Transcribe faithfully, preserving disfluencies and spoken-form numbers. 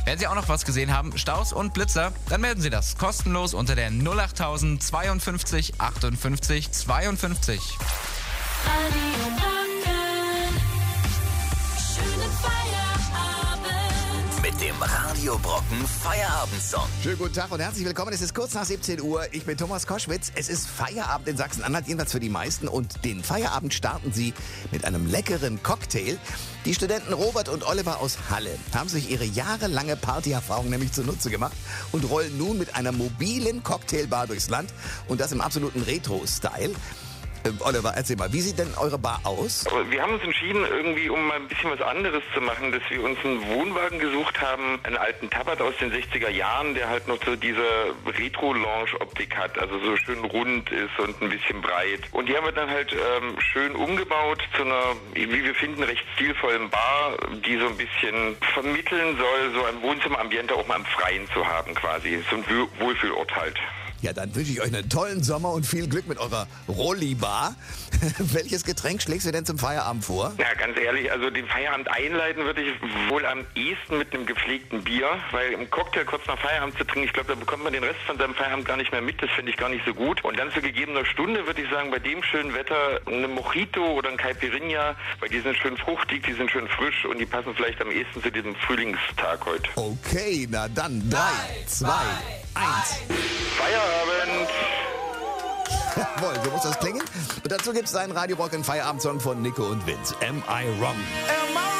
Wenn Sie auch noch was gesehen haben, Staus und Blitzer, dann melden Sie das kostenlos unter der null acht tausend zweiundfünfzig achtundfünfzig zweiundfünfzig. Mit dem Radio Brocken Feierabendsong. Schönen guten Tag und herzlich willkommen. Es ist kurz nach siebzehn Uhr. Ich bin Thomas Koschwitz. Es ist Feierabend in Sachsen-Anhalt, jedenfalls für die meisten. Und den Feierabend starten sie mit einem leckeren Cocktail. Die Studenten Robert und Oliver aus Halle haben sich ihre jahrelange Partyerfahrung nämlich zunutze gemacht und rollen nun mit einer mobilen Cocktailbar durchs Land. Und das im absoluten Retro-Style. Äh, Oliver, erzähl mal, wie sieht denn eure Bar aus? Wir haben uns entschieden, irgendwie, um mal ein bisschen was anderes zu machen, dass wir uns einen Wohnwagen gesucht haben, einen alten Tabat aus den sechziger Jahren, der halt noch so diese Retro-Lounge-Optik hat, also so schön rund ist und ein bisschen breit. Und die haben wir dann halt ähm, schön umgebaut zu einer, wie wir finden, recht stilvollen Bar, die so ein bisschen vermitteln soll, so ein Wohnzimmerambiente auch mal im Freien zu haben quasi. So ein Wohlfühlort halt. Ja, dann wünsche ich euch einen tollen Sommer und viel Glück mit eurer Rolli-Bar. Welches Getränk schlägst du denn zum Feierabend vor? Ja, ganz ehrlich, also den Feierabend einleiten würde ich wohl am ehesten mit einem gepflegten Bier, weil im Cocktail kurz nach Feierabend zu trinken, ich glaube, da bekommt man den Rest von seinem Feierabend gar nicht mehr mit, das finde ich gar nicht so gut. Und dann zu gegebener Stunde würde ich sagen, bei dem schönen Wetter eine Mojito oder ein Caipirinha, weil die sind schön fruchtig, die sind schön frisch und die passen vielleicht am ehesten zu diesem Frühlingstag heute. Okay, na dann drei, zwei, eins. Feierabend! Jawohl, so muss das klingen. Und dazu gibt es einen Radio Rock in Feierabendsong von Nico und Vince. Am I Wrong? Am I